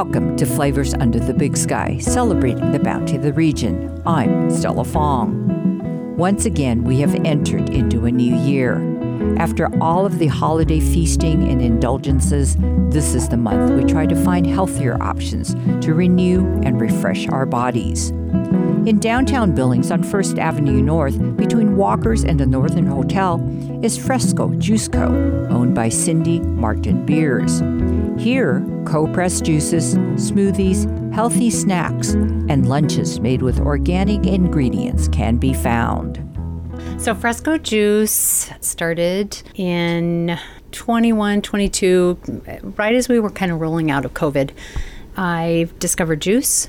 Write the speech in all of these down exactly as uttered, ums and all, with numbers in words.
Welcome to Flavors Under the Big Sky, celebrating the bounty of the region. I'm Stella Fong. Once again, we have entered into a new year. After all of the holiday feasting and indulgences, this is the month we try to find healthier options to renew and refresh our bodies. In downtown Billings on First Avenue North, between Walker's and the Northern Hotel, is Fresco Juice Co., owned by Cindy Martin Beers. Here, co-pressed juices, smoothies, healthy snacks, and lunches made with organic ingredients can be found. So Fresco Juice started in twenty-one, twenty-two, right as we were kind of rolling out of COVID. I discovered juice,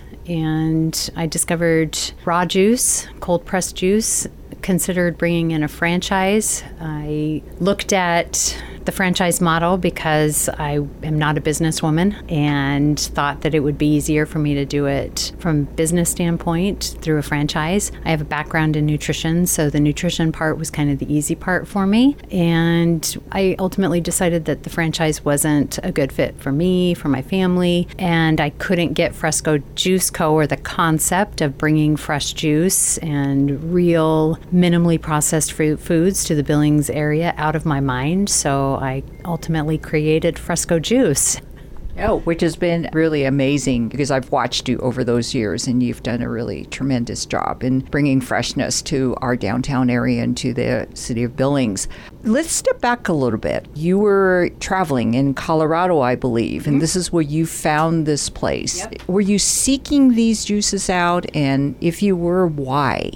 and I discovered raw juice, cold pressed juice, considered bringing in a franchise. I looked at the franchise model because I am not a businesswoman and thought that it would be easier for me to do it from a business standpoint through a franchise. I have a background in nutrition, so the nutrition part was kind of the easy part for me. And I ultimately decided that the franchise wasn't a good fit for me, for my family, and I couldn't get Fresco Juice Co., or the concept of bringing fresh juice and real minimally processed fruit foods to the Billings area out of my mind. So I ultimately created Fresco Juice. Oh, which has been really amazing because I've watched you over those years and you've done a really tremendous job in bringing freshness to our downtown area and to the city of Billings. Let's step back a little bit. You were traveling in Colorado, I believe, mm-hmm. and this is where you found this place. Yep. Were you seeking these juices out, and if you were, why?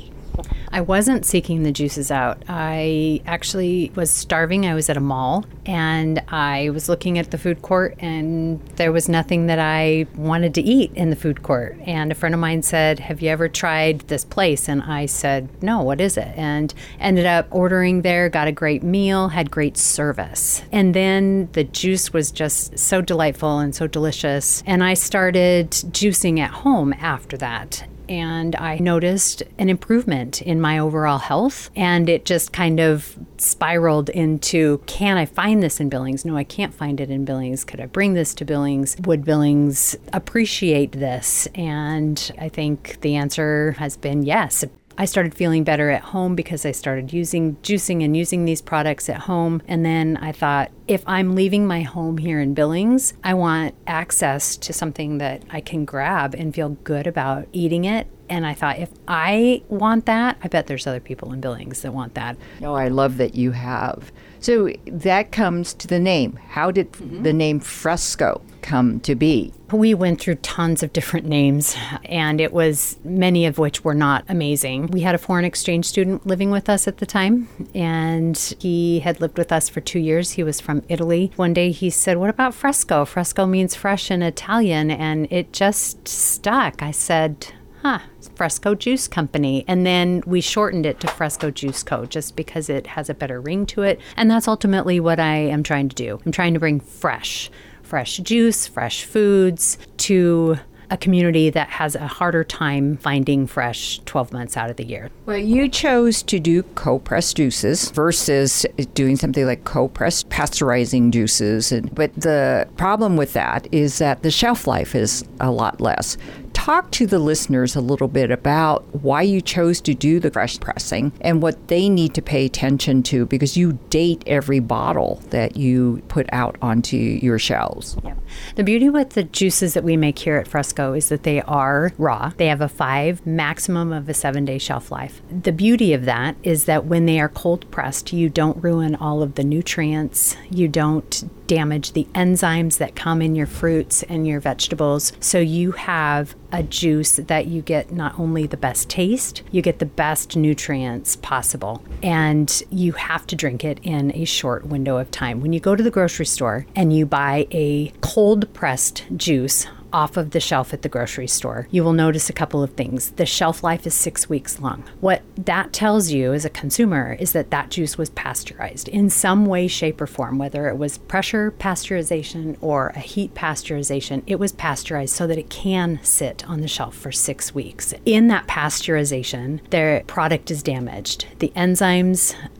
I wasn't seeking the juices out. I actually was starving. I was at a mall and I was looking at the food court and there was nothing that I wanted to eat in the food court. And a friend of mine said, "Have you ever tried this place?" And I said, "No, what is it?" And ended up ordering there, got a great meal, had great service. And then the juice was just so delightful and so delicious. And I started juicing at home after that. And I noticed an improvement in my overall health, and it just kind of spiraled into, can I find this in Billings? No, I can't find it in Billings. Could I bring this to Billings? Would Billings appreciate this? And I think the answer has been yes. I started feeling better at home because I started using juicing and using these products at home. And then I thought, if I'm leaving my home here in Billings, I want access to something that I can grab and feel good about eating it. And I thought, if I want that, I bet there's other people in Billings that want that. Oh, I love that you have. So that comes to the name. How did mm-hmm. the name Fresco come to be? We went through tons of different names, and it was many of which were not amazing. We had a foreign exchange student living with us at the time, and he had lived with us for two years. He was from Italy. One day he said, "What about Fresco? Fresco means fresh in Italian," and it just stuck. I said, huh, Fresco Juice Company. And then we shortened it to Fresco Juice Co. just because it has a better ring to it. And that's ultimately what I am trying to do. I'm trying to bring fresh, fresh juice, fresh foods to a community that has a harder time finding fresh twelve months out of the year. Well, you chose to do co-pressed juices versus doing something like co-pressed pasteurizing juices. And, but the problem with that is that the shelf life is a lot less. Talk to the listeners a little bit about why you chose to do the fresh pressing and what they need to pay attention to, because you date every bottle that you put out onto your shelves. Yeah. The beauty with the juices that we make here at Fresco is that they are raw. They have a five, maximum of a seven-day shelf life. The beauty of that is that when they are cold pressed, you don't ruin all of the nutrients. You don't damage the enzymes that come in your fruits and your vegetables. So you have a juice that you get not only the best taste, you get the best nutrients possible. And you have to drink it in a short window of time. When you go to the grocery store and you buy a cold pressed juice off of the shelf at the grocery store, you will notice a couple of things. The shelf life is six weeks long. What that tells you as a consumer is that that juice was pasteurized in some way, shape, or form, whether it was pressure pasteurization or a heat pasteurization. It was pasteurized so that it can sit on the shelf for six weeks. In that pasteurization, their product is damaged. The enzymes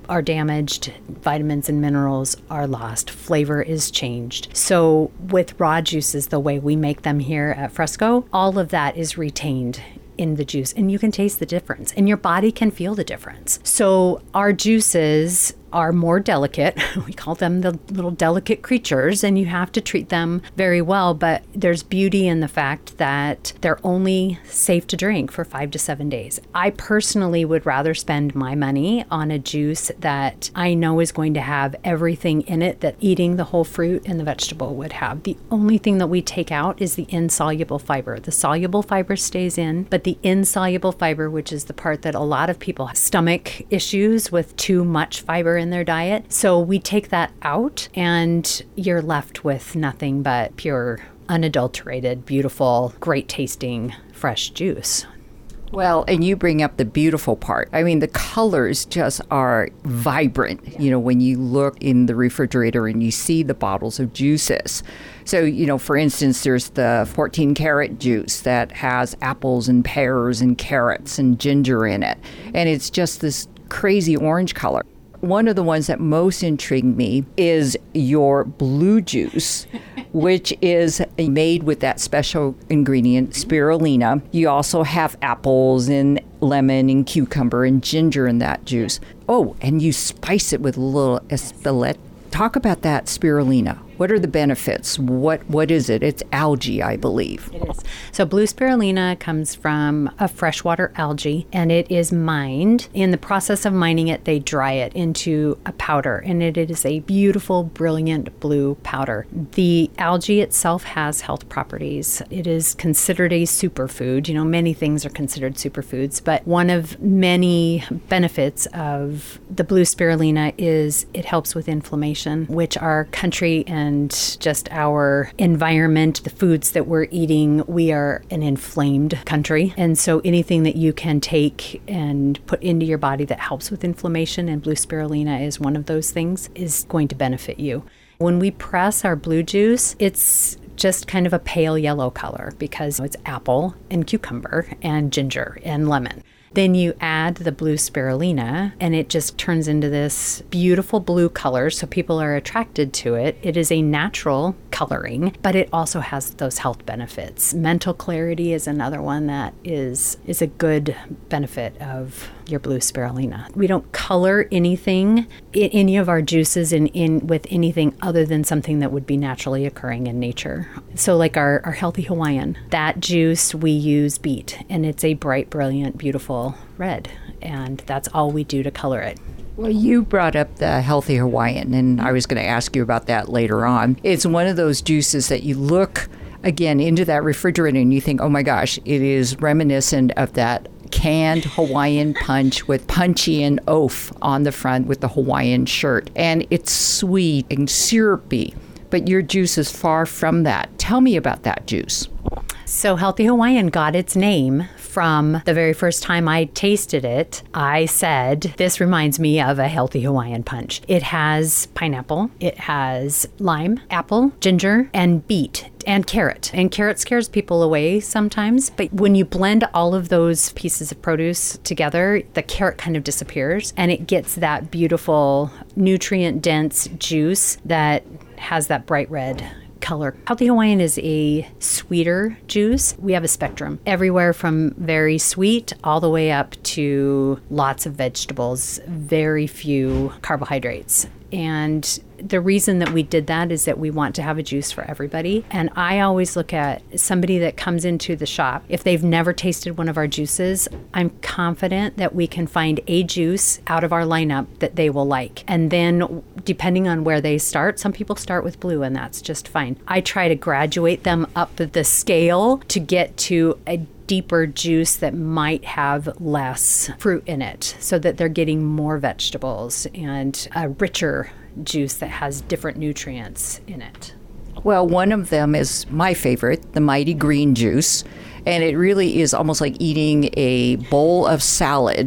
are damaged, vitamins and minerals are lost, flavor is changed. So with raw juices, the way we make them here at Fresco, all of that is retained in the juice, and you can taste the difference, and your body can feel the difference. So our juices are more delicate. We call them the little delicate creatures, and you have to treat them very well, but there's beauty in the fact that they're only safe to drink for five to seven days. I personally would rather spend my money on a juice that I know is going to have everything in it that eating the whole fruit and the vegetable would have. The only thing that we take out is the insoluble fiber. The soluble fiber stays in, but the insoluble fiber, which is the part that a lot of people have stomach issues with too much fiber in their diet. So we take that out, and you're left with nothing but pure, unadulterated, beautiful, great tasting, fresh juice. Well, and you bring up the beautiful part. I mean, the colors just are vibrant, you know, when you look in the refrigerator and you see the bottles of juices. So, you know, for instance, there's the fourteen karat juice that has apples and pears and carrots and ginger in it. And it's just this crazy orange color. One of the ones that most intrigued me is your blue juice, which is made with that special ingredient, spirulina. You also have apples and lemon and cucumber and ginger in that juice. Oh, and you spice it with a little espelette. Talk about that spirulina. What are the benefits? What What is it? It's algae, I believe. It is. So blue spirulina comes from a freshwater algae, and it is mined. In the process of mining it, they dry it into a powder, and it is a beautiful, brilliant blue powder. The algae itself has health properties. It is considered a superfood. You know, many things are considered superfoods, but one of many benefits of the blue spirulina is it helps with inflammation, which our country and And just our environment, the foods that we're eating, we are an inflamed country. And so anything that you can take and put into your body that helps with inflammation, and blue spirulina is one of those things, is going to benefit you. When we press our blue juice, it's just kind of a pale yellow color because it's apple and cucumber and ginger and lemon. Then you add the blue spirulina, and it just turns into this beautiful blue color, so people are attracted to it. It is a natural coloring, but it also has those health benefits. Mental clarity is another one that is is a good benefit of your blue spirulina. We don't color anything in any of our juices in, in with anything other than something that would be naturally occurring in nature. So like our, our Healthy Hawaiian, that juice we use beet, and it's a bright, brilliant, beautiful red, and that's all we do to color it. Well, you brought up the Healthy Hawaiian, and I was going to ask you about that later on. It's one of those juices that you look, again, into that refrigerator and you think, oh my gosh, it is reminiscent of that canned Hawaiian punch with Punchy and Oaf on the front with the Hawaiian shirt. And it's sweet and syrupy, but your juice is far from that. Tell me about that juice. So Healthy Hawaiian got its name from the very first time I tasted it. I said, this reminds me of a Healthy Hawaiian punch. It has pineapple, it has lime, apple, ginger, and beet, and carrot. And carrot scares people away sometimes, but when you blend all of those pieces of produce together, the carrot kind of disappears, and it gets that beautiful nutrient-dense juice that has that bright red color. Healthy Hawaiian is a sweeter juice. We have a spectrum, everywhere from very sweet all the way up to lots of vegetables, very few carbohydrates. And the reason that we did that is that we want to have a juice for everybody. And I always look at somebody that comes into the shop. If they've never tasted one of our juices, I'm confident that we can find a juice out of our lineup that they will like. And then depending on where they start, some people start with blue, and that's just fine. I try to graduate them up the scale to get to a deeper juice that might have less fruit in it, so that they're getting more vegetables and a richer juice that has different nutrients in it. Well, one of them is my favorite, the Mighty Green juice. And it really is almost like eating a bowl of salad.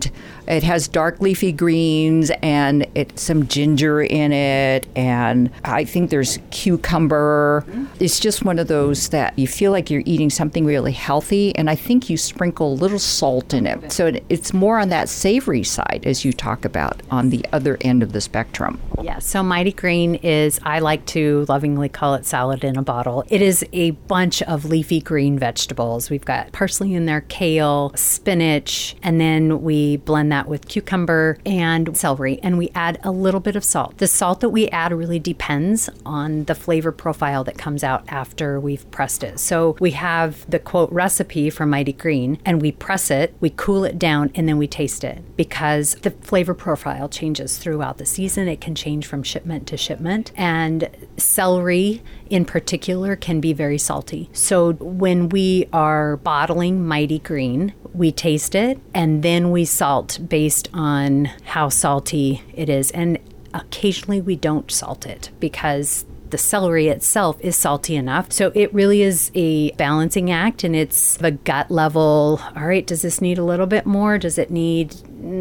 It has dark leafy greens and it some ginger in it, and I think there's cucumber. It's just one of those that you feel like you're eating something really healthy, and I think you sprinkle a little salt in it. So it, it's more on that savory side, as you talk about, on the other end of the spectrum. Yeah, so Mighty Green is, I like to lovingly call it salad in a bottle. It is a bunch of leafy green vegetables. We've got parsley in there, kale, spinach, and then we blend that with cucumber and celery, and we add a little bit of salt. The salt that we add really depends on the flavor profile that comes out after we've pressed it. So we have the quote recipe for Mighty Green, and we press it, we cool it down, and then we taste it, because the flavor profile changes throughout the season. It can change from shipment to shipment, and celery in particular can be very salty. So when we are bottling Mighty Green, we taste it and then we salt based on how salty it is. And occasionally we don't salt it because the celery itself is salty enough. So it really is a balancing act, and it's the gut level. All right, does this need a little bit more? Does it need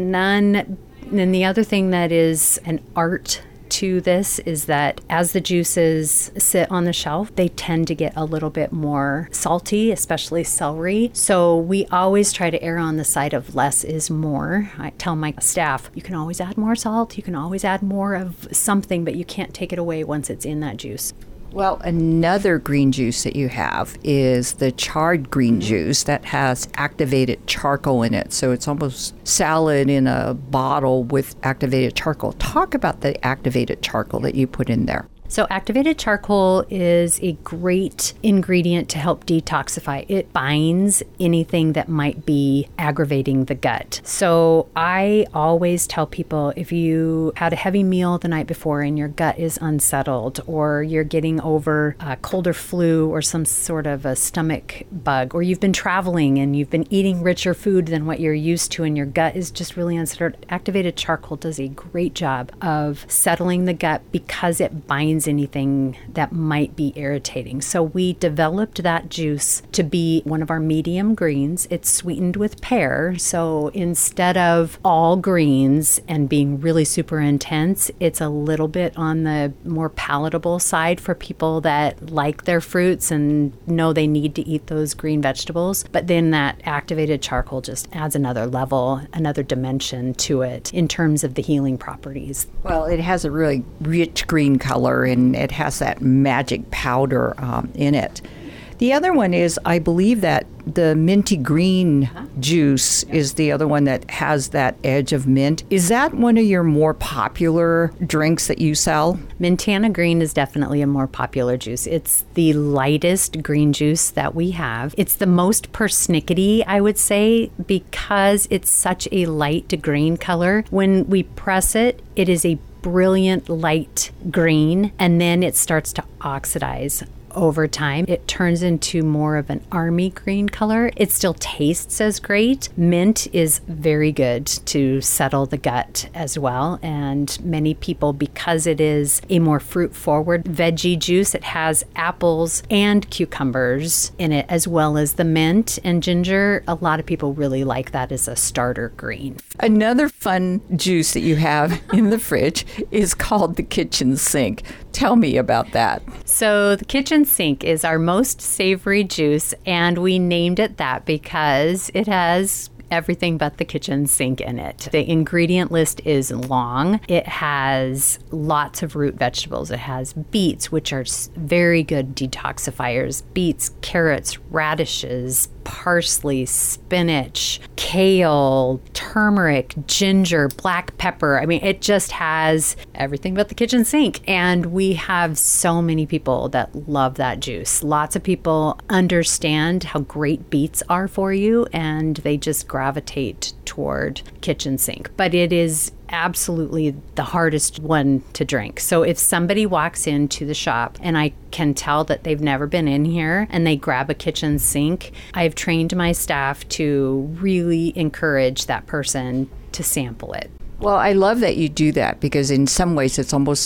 none? And the other thing that is an art to this is that as the juices sit on the shelf, they tend to get a little bit more salty, especially celery. So we always try to err on the side of less is more. I tell my staff, you can always add more salt, you can always add more of something, but you can't take it away once it's in that juice. Well, another green juice that you have is the charred green juice that has activated charcoal in it. So it's almost salad in a bottle with activated charcoal. Talk about the activated charcoal that you put in there. So activated charcoal is a great ingredient to help detoxify. It binds anything that might be aggravating the gut. So I always tell people, if you had a heavy meal the night before and your gut is unsettled, or you're getting over a cold or flu or some sort of a stomach bug, or you've been traveling and you've been eating richer food than what you're used to and your gut is just really unsettled, activated charcoal does a great job of settling the gut because it binds anything that might be irritating. So we developed that juice to be one of our medium greens. It's sweetened with pear. So instead of all greens and being really super intense, it's a little bit on the more palatable side for people that like their fruits and know they need to eat those green vegetables. But then that activated charcoal just adds another level, another dimension to it in terms of the healing properties. Well, it has a really rich green color, and it has that magic powder um, in it. The other one is, I believe that the minty green juice is the other one that has that edge of mint. Is that one of your more popular drinks that you sell? Mintana Green is definitely a more popular juice. It's the lightest green juice that we have. It's the most persnickety, I would say, because it's such a light green color. When we press it, it is a brilliant light green, and then it starts to oxidize over time. It turns into more of an army green color. It still tastes as great. Mint is very good to settle the gut as well. And many people, because it is a more fruit-forward veggie juice, it has apples and cucumbers in it, as well as the mint and ginger. A lot of people really like that as a starter green. Another fun juice that you have in the fridge is called the kitchen sink. Tell me about that. So the kitchen sink is our most savory juice, and we named it that because it has everything but the kitchen sink in it. The ingredient list is long. It has lots of root vegetables. It has beets, which are very good detoxifiers. Beets, carrots, radishes, parsley, spinach, kale, turmeric, ginger, black pepper. I mean, it just has everything but the kitchen sink. And we have so many people that love that juice. Lots of people understand how great beets are for you, and they just gravitate toward kitchen sink. But it is absolutely the hardest one to drink. So if somebody walks into the shop and I can tell that they've never been in here and they grab a kitchen sink, I've trained my staff to really encourage that person to sample it. Well, I love that you do that, because in some ways it's almost like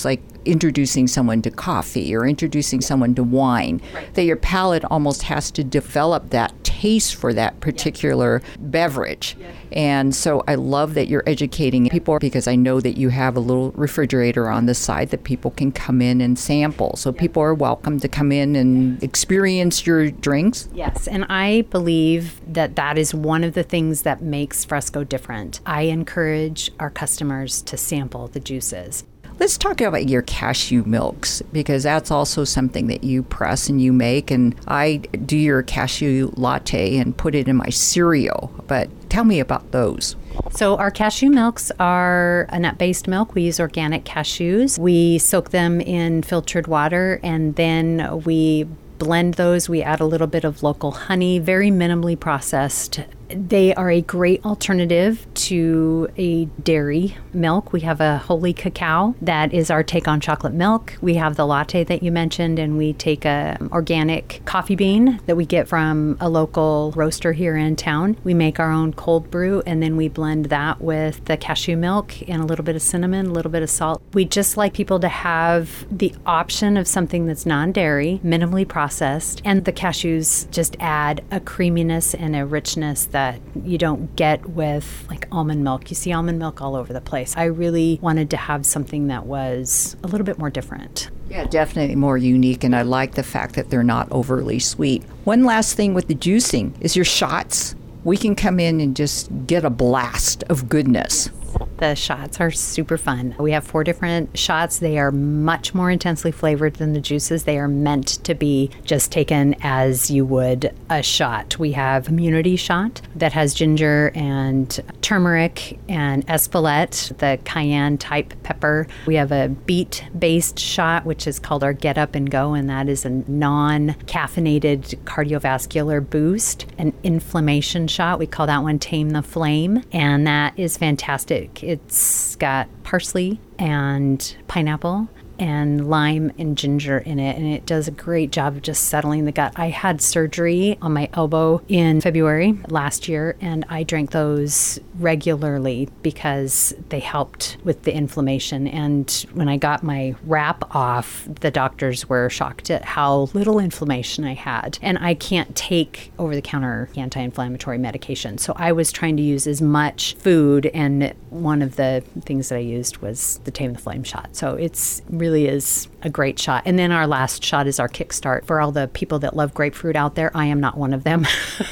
introducing someone to coffee or introducing someone to wine, right. that your palate almost has to develop that taste for that particular yes. beverage. Yes. And so I love that you're educating people, because I know that you have a little refrigerator on the side that people can come in and sample. So yes. people are welcome to come in and experience your drinks. Yes, and I believe that that is one of the things that makes Fresco different. I encourage our customers to sample the juices. Let's talk about your cashew milks, because that's also something that you press and you make. And I do your cashew latte and put it in my cereal. But tell me about those. So our cashew milks are a nut-based milk. We use organic cashews. We soak them in filtered water, and then we blend those. We add a little bit of local honey, very minimally processed. They are a great alternative to a dairy milk. We have a Holy Cacao that is our take on chocolate milk. We have the latte that you mentioned, and we take a organic coffee bean that we get from a local roaster here in town. We make our own cold brew, and then we blend that with the cashew milk and a little bit of cinnamon, a little bit of salt. We just like people to have the option of something that's non-dairy, minimally processed, and the cashews just add a creaminess and a richness that you don't get with like almond milk. You see almond milk all over the place. I really wanted to have something that was a little bit more different. Yeah, definitely more unique, and I like the fact that they're not overly sweet. One last thing with the juicing is your shots. We can come in and just get a blast of goodness. The shots are super fun. We have four different shots. They are much more intensely flavored than the juices. They are meant to be just taken as you would a shot. We have Immunity Shot that has ginger and turmeric and espelette, the cayenne type pepper. We have a beet-based shot, which is called our Get Up and Go, and that is a non-caffeinated cardiovascular boost. An inflammation shot, we call that one Tame the Flame, and that is fantastic. It's got parsley and pineapple and lime and ginger in it, and it does a great job of just settling the gut. I had surgery on my elbow in February last year, and I drank those regularly because they helped with the inflammation. And when I got my wrap off, the doctors were shocked at how little inflammation I had. And I can't take over-the-counter anti-inflammatory medication, so I was trying to use as much food, and one of the things that I used was the Tame the Flame shot. So it's really is a great shot. And then our last shot is our Kickstart. For all the people that love grapefruit out there, I am not one of them.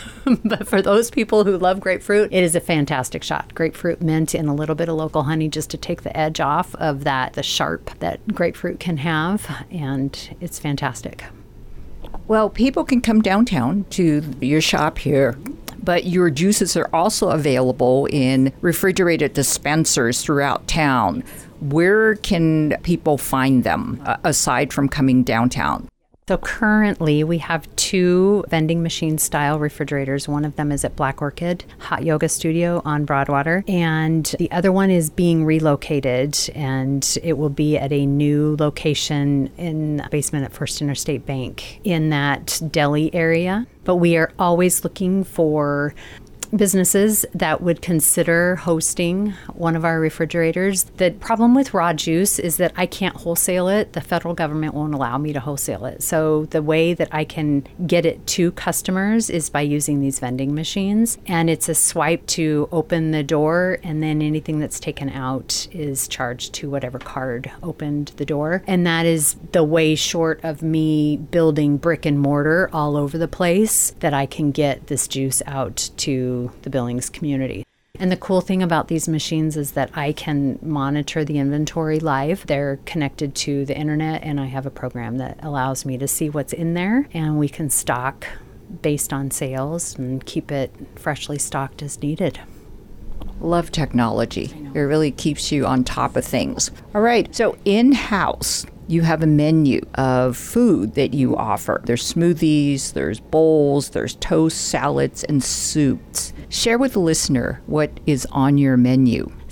But for those people who love grapefruit, it is a fantastic shot. Grapefruit, mint, and a little bit of local honey just to take the edge off of that, the sharp that grapefruit can have. And it's fantastic. Well, people can come downtown to your shop here, but your juices are also available in refrigerated dispensers throughout town. Where can people find them, uh, aside from coming downtown? So currently we have two vending machine style refrigerators. One of them is at Black Orchid Hot Yoga Studio on Broadwater, and the other one is being relocated, and it will be at a new location in the basement at First Interstate Bank in that deli area. But we are always looking for businesses that would consider hosting one of our refrigerators. The problem with raw juice is that I can't wholesale it. The federal government won't allow me to wholesale it. So the way that I can get it to customers is by using these vending machines. And it's a swipe to open the door, and then anything that's taken out is charged to whatever card opened the door. And that is the way short of me building brick and mortar all over the place that I can get this juice out to the Billings community. And the cool thing about these machines is that I can monitor the inventory live. They're connected to the internet, and I have a program that allows me to see what's in there, and we can stock based on sales and keep it freshly stocked as needed. Love technology. It really keeps you on top of things. All right, so in-house, you have a menu of food that you offer. There's smoothies, there's bowls, there's toast, salads, and soups. Share with the listener what is on your menu.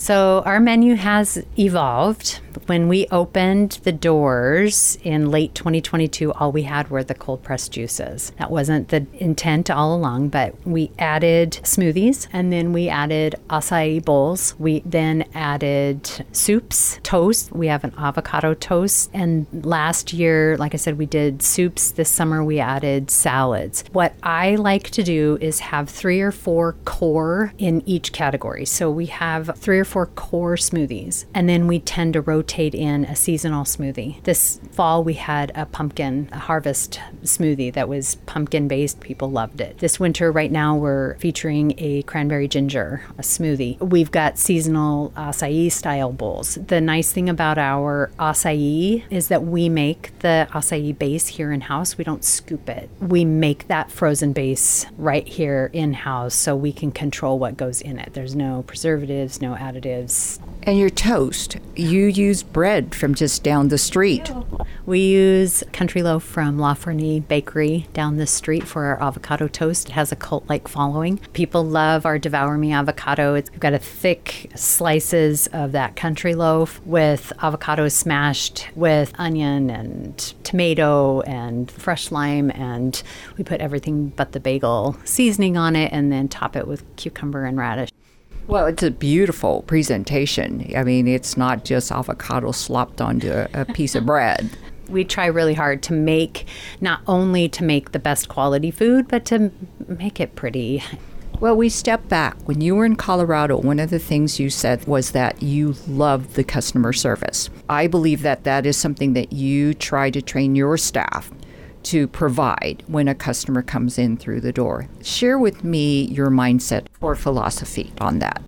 So our menu has evolved. When we opened the doors in late twenty twenty-two, all we had were the cold pressed juices. That wasn't the intent all along, but we added smoothies, and then we added acai bowls. We then added soups, toast. We have an avocado toast. And last year, like I said, we did soups. This summer, we added salads. What I like to do is have three or four core in each category. So we have three or four core smoothies, and then we tend to rotate in a seasonal smoothie. This fall, we had a pumpkin a harvest smoothie that was pumpkin based. People loved it. This winter, right now, we're featuring a cranberry ginger, a smoothie. We've got seasonal acai style bowls. The nice thing about our acai is that we make the acai base here in-house. We don't scoop it. We make that frozen base right here in-house so we can control what goes in it. There's no preservatives, no additives. And your toast, you use bread from just down the street. We use Country Loaf from La Fernie Bakery down the street for our avocado toast. It has a cult-like following. People love our Devour Me avocado. It's got a thick slices of that Country Loaf with avocados smashed with onion and tomato and fresh lime, and we put everything but the bagel seasoning on it and then top it with cucumber and radish. Well, it's a beautiful presentation. I mean, it's not just avocado slopped onto a, a piece of bread. We try really hard to make, not only to make the best quality food, but to make it pretty. Well, we step back. When you were in Colorado, one of the things you said was that you loved the customer service. I believe that that is something that you try to train your staff to provide when a customer comes in through the door. Share with me your mindset or philosophy on that.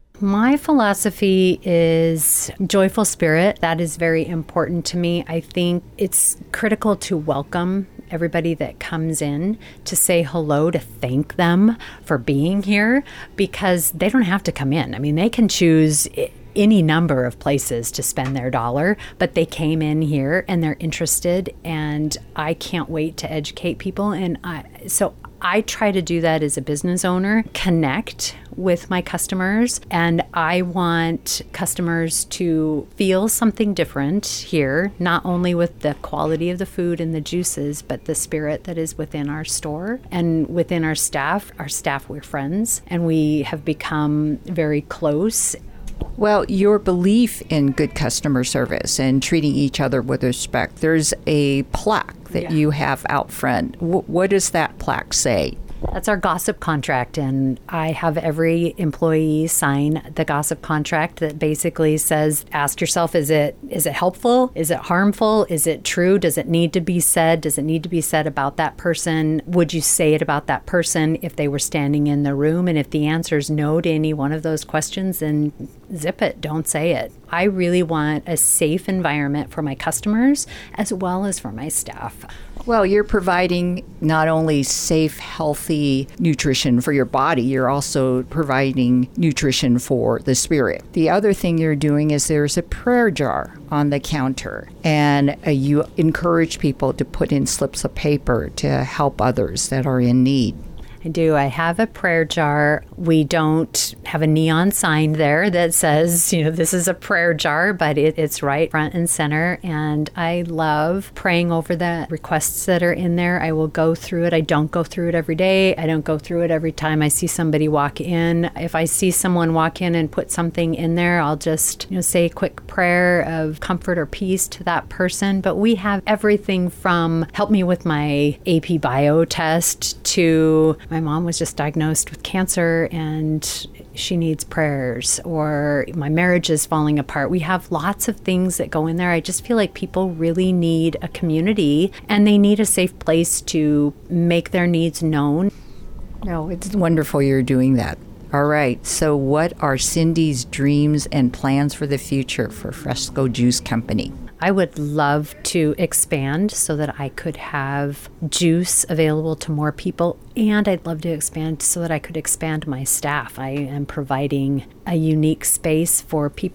My philosophy is joyful spirit. That is very important to me. I think it's critical to welcome everybody that comes in, to say hello, to thank them for being here, because they don't have to come in. I mean, they can choose any number of places to spend their dollar, but they came in here and they're interested, and I can't wait to educate people. And I, so I try to do that as a business owner, connect with my customers, and I want customers to feel something different here, not only with the quality of the food and the juices, but the spirit that is within our store and within our staff. Our staff, we're friends, and we have become very close. Well, your belief in good customer service and treating each other with respect, there's a plaque that yeah. you have out front. W- what does that plaque say? That's our gossip contract, and I have every employee sign the gossip contract that basically says, ask yourself, is it is it helpful? Is it harmful? Is it true? Does it need to be said? Does it need to be said about that person? Would you say it about that person if they were standing in the room? And if the answer is no to any one of those questions, then zip it, don't say it. I really want a safe environment for my customers as well as for my staff. Well, you're providing not only safe, healthy nutrition for your body, you're also providing nutrition for the spirit. The other thing you're doing is there's a prayer jar on the counter, and uh, you encourage people to put in slips of paper to help others that are in need. I do. I have a prayer jar. We don't have a neon sign there that says, you know, this is a prayer jar, but it, it's right front and center. And I love praying over the requests that are in there. I will go through it. I don't go through it every day. I don't go through it every time I see somebody walk in. If I see someone walk in and put something in there, I'll just, you know, say a quick prayer of comfort or peace to that person. But we have everything from help me with my A P bio test to my mom was just diagnosed with cancer and she needs prayers, or my marriage is falling apart. We have lots of things that go in there. I just feel like people really need a community and they need a safe place to make their needs known. No, it's wonderful you're doing that. All right, so what are Cindy's dreams and plans for the future for Fresco Juice Company? I would love to expand so that I could have juice available to more people, and I'd love to expand so that I could expand my staff. I am providing a unique space for people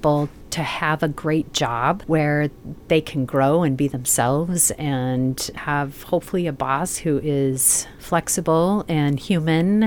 to have a great job where they can grow and be themselves and have hopefully a boss who is flexible and human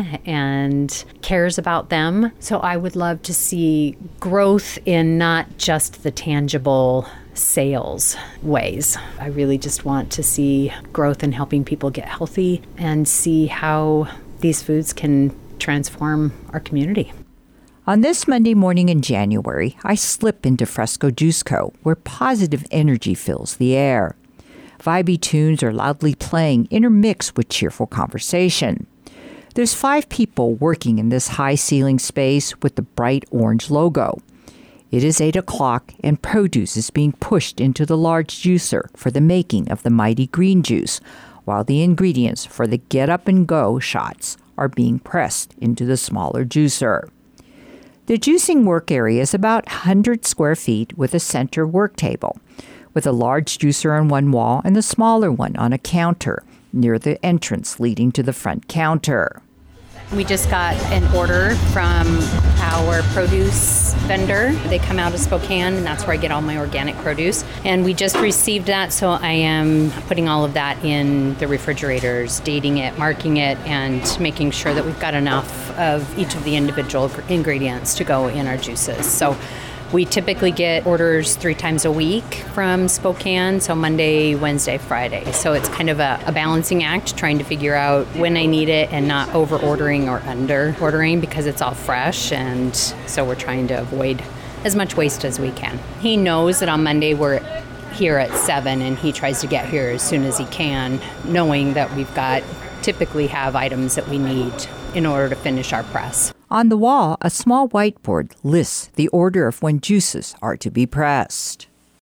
and cares about them. So I would love to see growth in not just the tangible sales ways. I really just want to see growth in helping people get healthy and see how these foods can transform our community. On this Monday morning in January, I slip into Fresco Juice Co., where positive energy fills the air. Vibey tunes are loudly playing, intermixed with cheerful conversation. There's five people working in this high-ceiling space with the bright orange logo. It is eight o'clock, and produce is being pushed into the large juicer for the making of the mighty green juice, while the ingredients for the Get Up and Go shots are being pressed into the smaller juicer. The juicing work area is about one hundred square feet with a center work table, with a large juicer on one wall and a smaller one on a counter near the entrance leading to the front counter. We just got an order from our produce vendor. They come out of Spokane, and that's where I get all my organic produce. And we just received that, so I am putting all of that in the refrigerators, dating it, marking it, and making sure that we've got enough of each of the individual ingredients to go in our juices. So we typically get orders three times a week from Spokane, so Monday, Wednesday, Friday. So it's kind of a, a balancing act, trying to figure out when I need it and not over-ordering or under-ordering because it's all fresh, and so we're trying to avoid as much waste as we can. He knows that on Monday we're here at seven, and he tries to get here as soon as he can, knowing that we've got, typically have items that we need in order to finish our press. On the wall, a small whiteboard lists the order of when juices are to be pressed.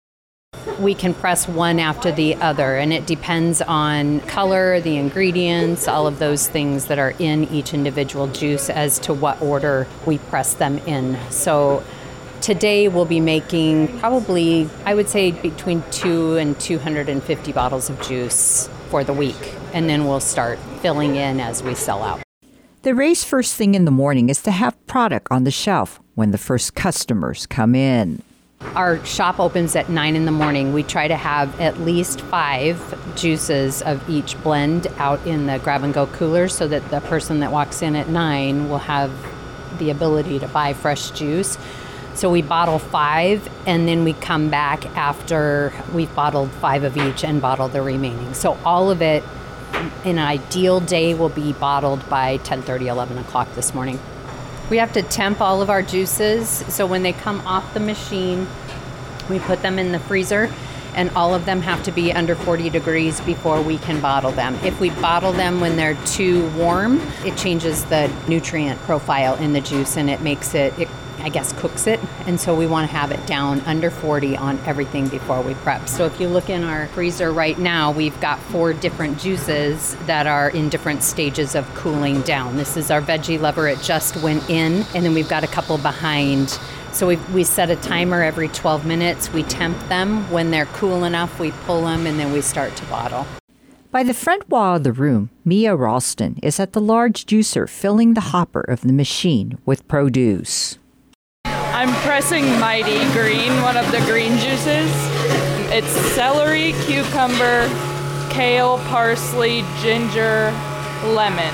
We can press one after the other, and it depends on color, the ingredients, all of those things that are in each individual juice as to what order we press them in. So today we'll be making probably, I would say, between two and two hundred fifty bottles of juice for the week, and then we'll start filling in as we sell out. The race first thing in the morning is to have product on the shelf when the first customers come in. Our shop opens at nine in the morning. We try to have at least five juices of each blend out in the grab-and-go cooler so that the person that walks in at nine will have the ability to buy fresh juice. So we bottle five, and then we come back after we've bottled five of each and bottle the remaining. So all of it, in an ideal day, will be bottled by ten thirty, eleven o'clock this morning. We have to temp all of our juices, so when they come off the machine, we put them in the freezer, and all of them have to be under forty degrees before we can bottle them. If we bottle them when they're too warm, it changes the nutrient profile in the juice, and it makes it, it I guess, cooks it. And so we want to have it down under forty on everything before we prep. So if you look in our freezer right now, we've got four different juices that are in different stages of cooling down. This is our veggie lover. It just went in, and then we've got a couple behind. So we we set a timer every twelve minutes. We temp them. When they're cool enough, we pull them, and then we start to bottle. By the front wall of the room, Mia Ralston is at the large juicer filling the hopper of the machine with produce. I'm pressing Mighty Green, one of the green juices. It's celery, cucumber, kale, parsley, ginger, lemon.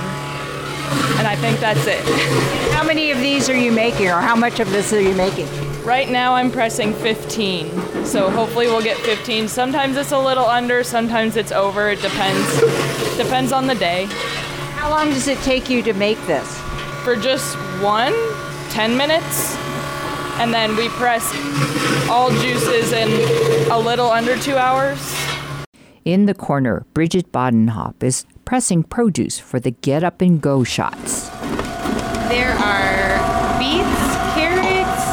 And I think that's it. How many of these are you making, or how much of this are you making? Right now I'm pressing fifteen, so hopefully we'll get fifteen. Sometimes it's a little under, sometimes it's over. It depends. Depends on the day. How long does it take you to make this? For just one, ten minutes. And then we press all juices in a little under two hours. In the corner, Bridget Bodenhop is pressing produce for the Get Up and Go shots. There are beets, carrots,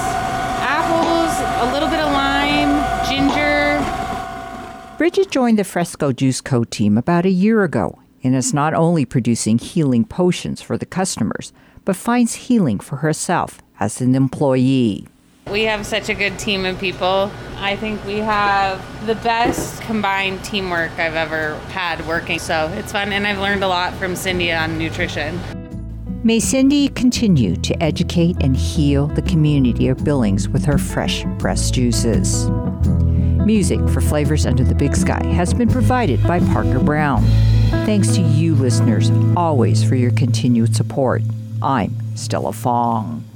apples, a little bit of lime, ginger. Bridget joined the Fresco Juice Co. team about a year ago and is not only producing healing potions for the customers, but finds healing for herself as an employee. We have such a good team of people. I think we have the best combined teamwork I've ever had working. So it's fun, and I've learned a lot from Cindy on nutrition. May Cindy continue to educate and heal the community of Billings with her fresh pressed juices. Music for Flavors Under the Big Sky has been provided by Parker Brown. Thanks to you listeners always for your continued support. I'm Stella Fong.